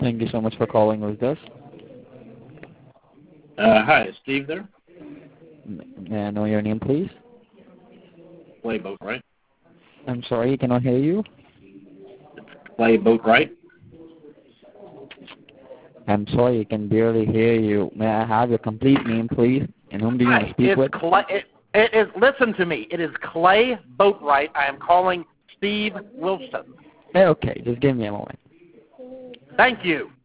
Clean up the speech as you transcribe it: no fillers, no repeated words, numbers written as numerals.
Thank you so much for calling with us. Hi, is Steve there? May I know your name, please? Clay Boatwright. I'm sorry, I cannot hear you. Clay Boatwright. I'm sorry, I can barely hear you. May I have your complete name, please? And whom do you want to speak with? Listen to me. It is Clay Boatwright. I am calling Steve Wilson. Okay, just give me a moment. Thank you.